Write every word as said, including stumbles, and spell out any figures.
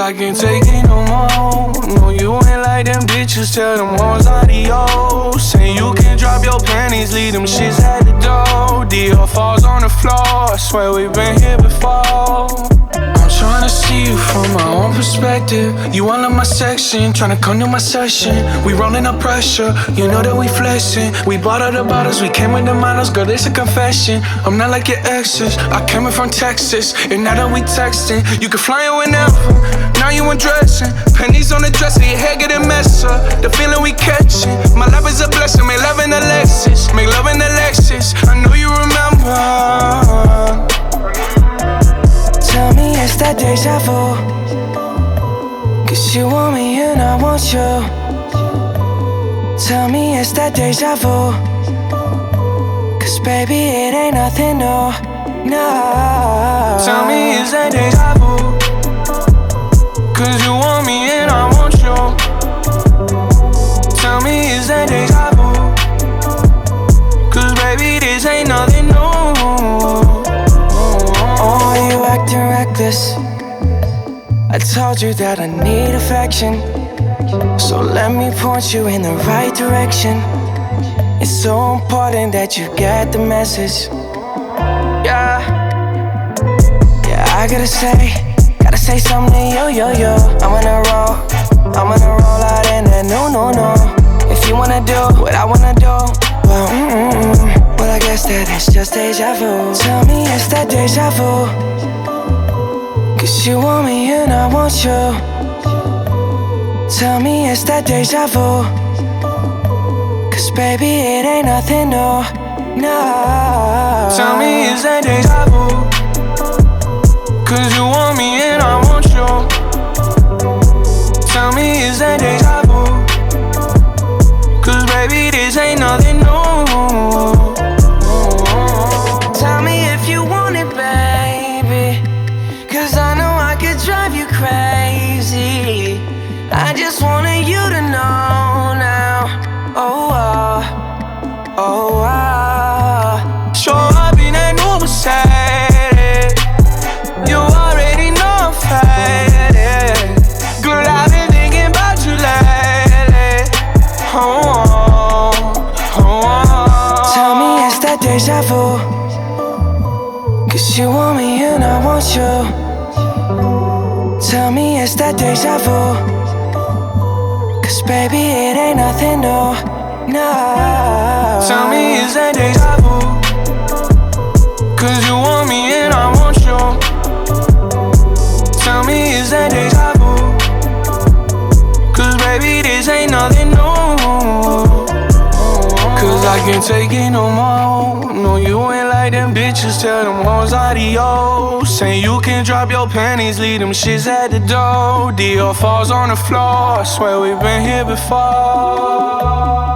I can't take it no more. No, you ain't like them bitches, tell them hoes adios. Say you can drop your panties, leave them shits at the door. Dior falls on the floor, I swear we've been here before. I'm tryna see you from my own perspective. You all in my section, tryna come to my session. We rolling up pressure, you know that we flexing. We bought all the bottles, we came with the models. Girl, it's a confession, I'm not like your exes. I came in from Texas, and now that we texting, you can fly in whenever. Now you undressing, pennies on the dresser, your hair getting messed up. The feeling we catching, my love is a blessing. Make love in the Lexus, make love in the Lexus. I know you remember. Tell me it's that deja vu, cause you want me and I want you. Tell me it's that deja vu, cause baby it ain't nothing new, no. Tell me it's that deja vu, cause you want me and I want you. Tell me it's that deja vu, cause baby this ain't nothing new. Oh, you acting reckless. I told you that I need affection, so let me point you in the right direction. It's so important that you get the message. Yeah, yeah, I gotta say, gotta say something to you, yo, yo. I'm on a roll, I'm on a roll out in that no, no, no. If you wanna do what I wanna do, well, mm-mm. Well, I guess that it's just deja vu. Tell me it's that deja vu, cause you want me and I want you. Tell me it's that deja vu, cause baby it ain't nothing new, no. Tell me it's that deja vu, cause you want me and I want you. Tell me it's that deja vu, cause baby this ain't nothing new. Tell me if you want it, baby, cause I know I could drive you crazy. I just wanted you to know now. Oh, oh, oh, oh. Show up in that new Mercedes, you already know I'm faded. Girl, I've been thinking about you lately. Oh, oh, oh. Tell me it's that deja vu, cause you want me and I want you. Tell me it's that deja vu, cause baby it ain't nothing new, no. Tell me it's that deja vu, cause you want me and I want you. Tell me it's that deja vu, cause baby this ain't nothing new. Cause I can't take it no more. No, you ain't like them bitches, tell them hoes adios. Say you can drop your panties, leave them shits at the door. Dior falls on the floor, I swear we've been here before.